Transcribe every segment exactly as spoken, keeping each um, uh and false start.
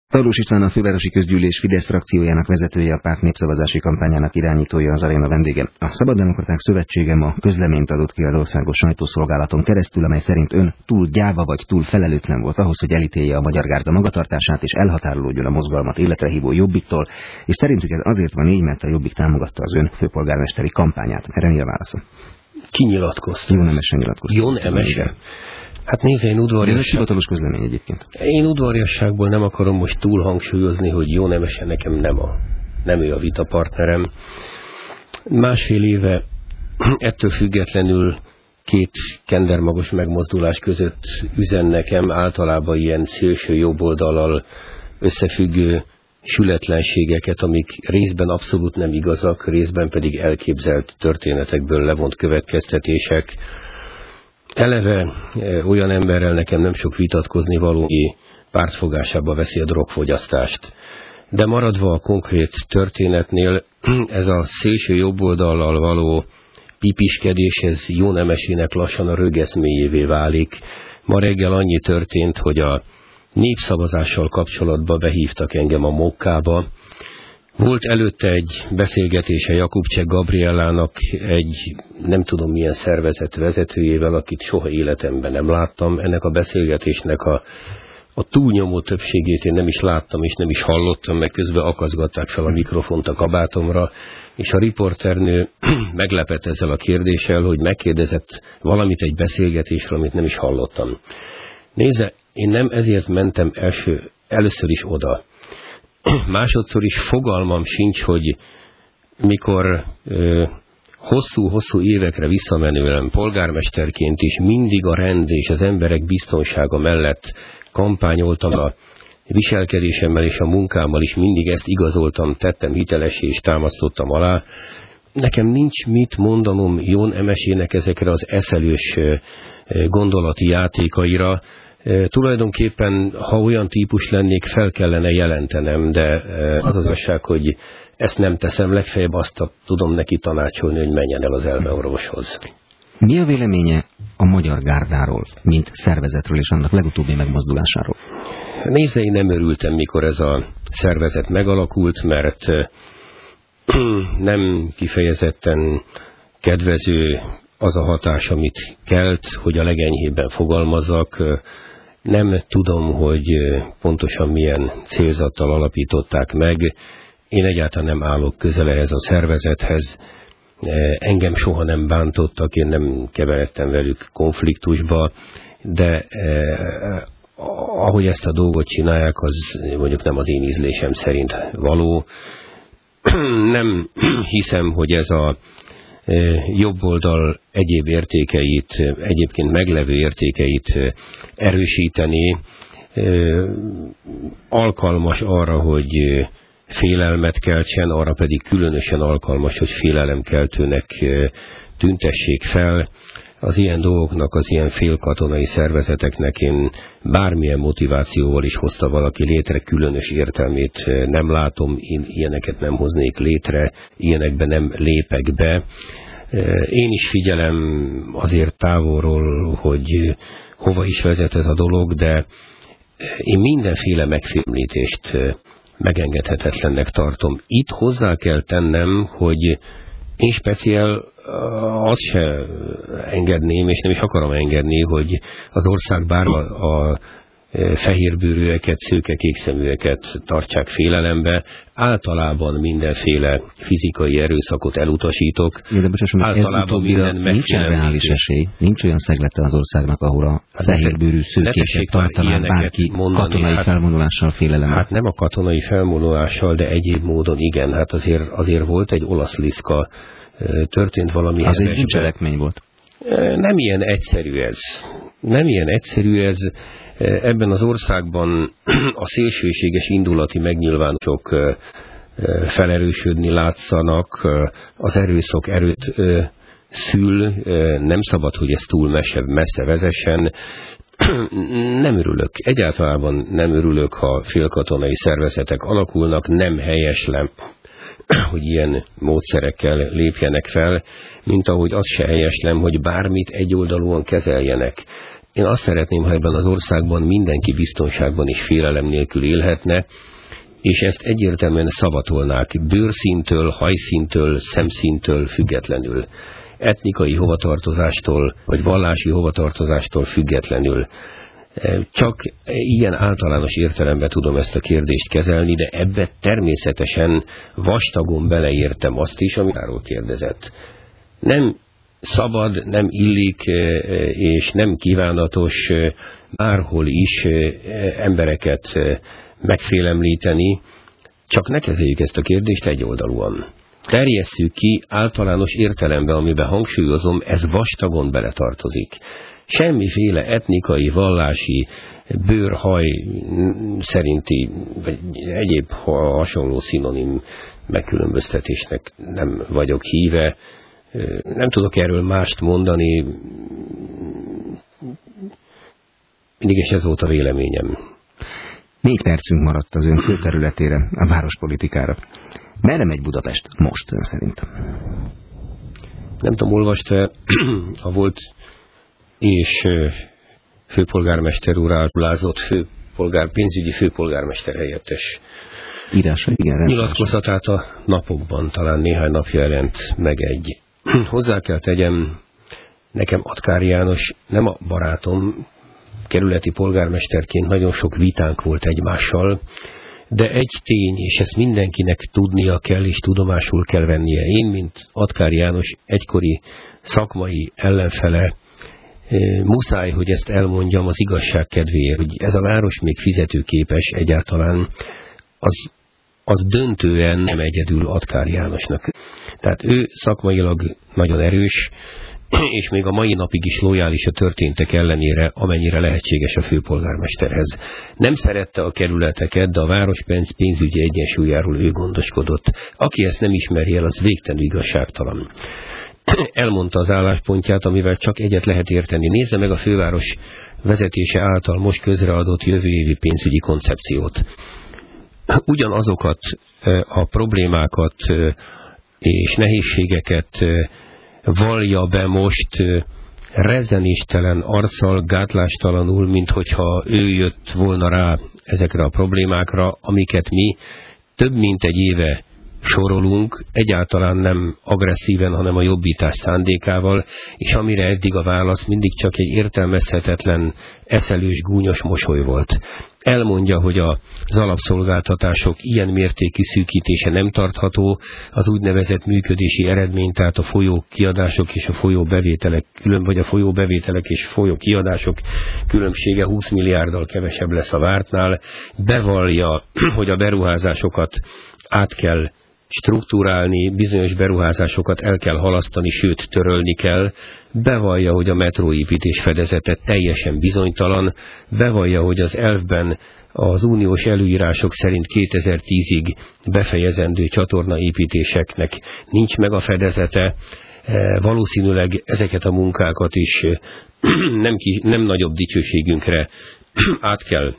Tarlós István, a Fővárosi Közgyűlés Fidesz frakciójának vezetője, a párt népszavazási kampányának irányítója, az aréna vendége. A Szabaddemokraták Szövetsége ma közleményt adott ki az országos sajtószolgálaton keresztül, amely szerint ön túl gyáva vagy túl felelőtlen volt ahhoz, hogy elítélje a Magyar Gárda magatartását és elhatárolódjon a mozgalmat életre hívó Jobbiktól, és szerintük ez azért van így, mert a Jobbik támogatta az ön főpolgármesteri kampányát. Erre mi a válasz? Ki nyilatkozta? Jon Emese nyilatkozta. Jon Emese? Hát nézze, én udvariasság... Ez egy hivatalos közlemény egyébként. Én udvariasságból nem akarom most túl hangsúlyozni, hogy Jon Emese nekem nem, a, nem ő a vitapartnerem. Másfél éve ettől függetlenül két kendermagos megmozdulás között üzen nekem, általában ilyen szélső jobboldallal összefüggő sületlenségeket, amik részben abszolút nem igazak, részben pedig elképzelt történetekből levont következtetések. Eleve olyan emberrel nekem nem sok vitatkozni való, aki pártfogásába veszi a drogfogyasztást. De maradva a konkrét történetnél, ez a szélső jobboldallal való pipiskedés, ez Jon Emesének lassan a rögeszméjévé válik. Ma reggel annyi történt, hogy a népszavazással kapcsolatban behívtak engem a Mokkába. Volt előtte egy beszélgetése Jakubcsek Gabriellának, egy nem tudom milyen szervezet vezetőjével, akit soha életemben nem láttam. Ennek a beszélgetésnek a, a túlnyomó többségét én nem is láttam, és nem is hallottam, meg közben akaszgatták fel a mikrofont a kabátomra, és a riporternő meglepett ezzel a kérdéssel, hogy megkérdezett valamit egy beszélgetésről, amit nem is hallottam. Nézze, én nem ezért mentem első, először is oda. Másodszor is fogalmam sincs, hogy mikor hosszú-hosszú évekre visszamenően polgármesterként is mindig a rend és az emberek biztonsága mellett kampányoltam, a viselkedésemmel és a munkámmal is mindig ezt igazoltam, tettem hitelessé és támasztottam alá. Nekem nincs mit mondanom Jon Emesének ezekre az eszelős gondolati játékaira. E, tulajdonképpen, ha olyan típus lennék, fel kellene jelentenem, de e, az az igazság, hogy ezt nem teszem, legfeljebb azt a, tudom neki tanácsolni, hogy menjen el az elmeorvoshoz. Mi a véleménye a Magyar Gárdáról, mint szervezetről és annak legutóbbi megmozdulásáról? Nézze, én nem örültem, mikor ez a szervezet megalakult, mert nem kifejezetten kedvező az a hatás, amit kelt, hogy a legenyhébben fogalmazzak. Nem tudom, hogy pontosan milyen célzattal alapították meg. Én egyáltalán nem állok közel ehhez a szervezethez. Engem soha nem bántottak, én nem keveredtem velük konfliktusba, de eh, ahogy ezt a dolgot csinálják, az mondjuk nem az én ízlésem szerint való. Nem hiszem, hogy ez a jobb oldal egyéb értékeit, egyébként meglevő értékeit erősíteni, alkalmas arra, hogy félelmet keltsen, arra pedig különösen alkalmas, hogy félelemkeltőnek tüntessék fel. Az ilyen dolgoknak, az ilyen félkatonai szervezeteknek én bármilyen motivációval is hozta valaki létre, különös értelmét nem látom, én ilyeneket nem hoznék létre, ilyenekbe nem lépek be. Én is figyelem azért távolról, hogy hova is vezet ez a dolog, de én mindenféle megfélemlítést megengedhetetlennek tartom. Itt hozzá kell tennem, hogy én speciál azt se engedném, és nem is akarom engedni, hogy az ország bár a, a fehérbőrűeket, szőke kékszeműeket tartsák félelembe. Általában mindenféle fizikai erőszakot elutasítok. Ja, de bocsásson, általában minden nincsen reális esély, nincs olyan szeglete az országnak, ahol a hát fehérbőrű szőkéket tartaná bárki mondani, katonai hát, felvonulással félelembe. Hát nem a katonai felvonulással, de egyéb módon igen. Hát azért, azért volt egy olasz liszka, történt valami. Az egy bűncselekmény volt. Nem ilyen egyszerű ez. Nem ilyen egyszerű ez. Ebben az országban a szélsőséges indulati megnyilvánulások felerősödni látszanak, az erőszak erőt szül, nem szabad, hogy ez túl messze, messze vezessen. Nem örülök, egyáltalán nem örülök, ha félkatonai szervezetek alakulnak, nem helyeslem, hogy ilyen módszerekkel lépjenek fel, mint ahogy az se helyeslem, hogy bármit egyoldalúan kezeljenek. Én azt szeretném, ha ebben az országban mindenki biztonságban és félelem nélkül élhetne, és ezt egyértelműen szavatolnák bőrszíntől, hajszíntől, szemszíntől függetlenül, etnikai hovatartozástól, vagy vallási hovatartozástól függetlenül. Csak ilyen általános értelemben tudom ezt a kérdést kezelni, de ebbe természetesen vastagon beleértem azt is, amit arról kérdezett. Nem szabad, nem illik és nem kívánatos bárhol is embereket megfélemlíteni, csak ne kezeljük ezt a kérdést egyoldalúan. Terjesszük ki általános értelemben, amiben hangsúlyozom, ez vastagon beletartozik. Semmiféle etnikai, vallási, bőrhaj szerinti, vagy egyéb hasonló szinonim megkülönböztetésnek nem vagyok híve. Nem tudok erről mást mondani, mindig is ez volt a véleményem. Négy percünk maradt az ön külterületére, a várospolitikára. Merre megy Budapest most ön szerint? Nem tudom, olvasta a volt és főpolgármester úr állázott főpolgár, pénzügyi főpolgármester helyettes írása, igen, nyilatkozatát a napokban, talán néhány napja jelent meg egy. Hozzá kell tegyem, nekem Atkári János nem a barátom, kerületi polgármesterként nagyon sok vitánk volt egymással, de egy tény, és ezt mindenkinek tudnia kell, és tudomásul kell vennie. Én, mint Atkári János egykori szakmai ellenfele, muszáj, hogy ezt elmondjam az igazság kedvéért, hogy ez a város még fizetőképes egyáltalán, az, az döntően nem egyedül Atkári Jánosnak. Tehát ő szakmailag nagyon erős, és még a mai napig is lojális a történtek ellenére, amennyire lehetséges a főpolgármesterhez. Nem szerette a kerületeket, de a város pénzügyi egyensúlyáról ő gondoskodott. Aki ezt nem ismeri el, az végtelenül igazságtalan. Elmondta az álláspontját, amivel csak egyet lehet érteni. Nézze meg a főváros vezetése által most közreadott jövő évi pénzügyi koncepciót. Ugyanazokat a problémákat és nehézségeket vallja be most rezzenéstelen arccal, gátlástalanul, mint hogyha ő jött volna rá ezekre a problémákra, amiket mi több mint egy éve sorolunk, egyáltalán nem agresszíven, hanem a jobbítás szándékával, és amire eddig a válasz mindig csak egy értelmezhetetlen, eszelős, gúnyos mosoly volt. Elmondja, hogy az alapszolgáltatások ilyen mértékű szűkítése nem tartható, az úgynevezett működési eredmény, tehát a folyó kiadások és a folyó bevételek, külön, vagy a folyó bevételek és folyó kiadások különbsége húsz milliárddal kevesebb lesz a vártnál. Bevallja, hogy a beruházásokat át kell struktúrálni, bizonyos beruházásokat el kell halasztani, sőt törölni kell. Bevallja, hogy a metróépítés fedezete teljesen bizonytalan, bevallja, hogy az elvben az uniós előírások szerint kétezer-tízig befejezendő csatornaépítéseknek nincs meg a fedezete, valószínűleg ezeket a munkákat is nem, kis, nem nagyobb dicsőségünkre át kell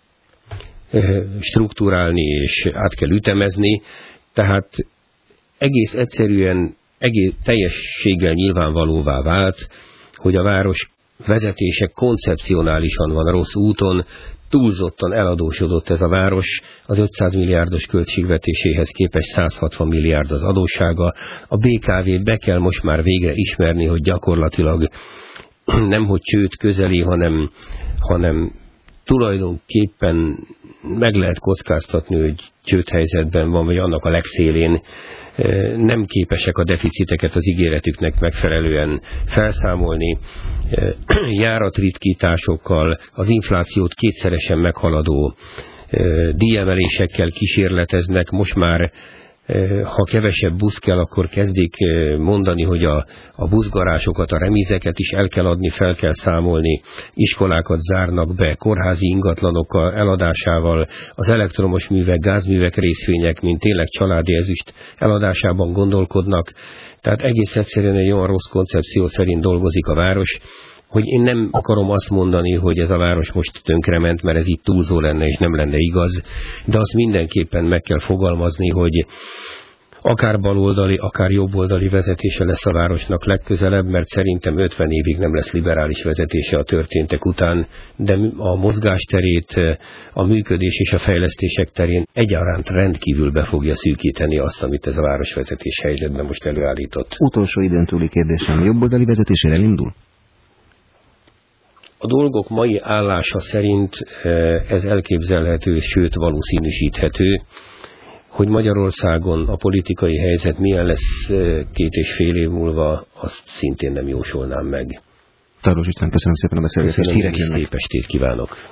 struktúrálni és át kell ütemezni, tehát egész egyszerűen, egész teljességgel nyilvánvalóvá vált, hogy a város vezetése koncepcionálisan van rossz úton, túlzottan eladósodott ez a város, az ötszáz milliárdos költségvetéséhez képest száz hatvan milliárd az adóssága. A bé ká vét be kell most már végre ismerni, hogy gyakorlatilag nemhogy csőd közeli, hanem, hanem tulajdonképpen meg lehet kockáztatni, hogy csődhelyzetben van, vagy annak a legszélén. Nem képesek a deficiteket az ígéretüknek megfelelően felszámolni. Járatritkításokkal, az inflációt kétszeresen meghaladó díjemelésekkel kísérleteznek. Most már, ha kevesebb busz kell, akkor kezdik mondani, hogy a, a buszgarásokat, a remízeket is el kell adni, fel kell számolni, iskolákat zárnak be, kórházi ingatlanok eladásával, az elektromos művek, gázművek részvények, mint tényleg családi ezüst eladásában gondolkodnak. Tehát egész egyszerűen egy olyan rossz koncepció szerint dolgozik a város, hogy én nem akarom azt mondani, hogy ez a város most tönkrement, mert ez itt túlzó lenne és nem lenne igaz, de azt mindenképpen meg kell fogalmazni, hogy akár baloldali, akár jobboldali vezetése lesz a városnak legközelebb, mert szerintem ötven évig nem lesz liberális vezetése a történtek után, de a mozgásterét, a működés és a fejlesztések terén egyaránt rendkívül be fogja szűkíteni azt, amit ez a városvezetés helyzetben most előállított. Utolsó időn túli kérdésem, jobboldali vezetésére elindul? A dolgok mai állása szerint ez elképzelhető, sőt valószínűsíthető, hogy Magyarországon a politikai helyzet milyen lesz két és fél év múlva, azt szintén nem jósolnám meg. Tarlós István, köszönöm szépen a beszélgetést. Köszönöm, szép estét kívánok.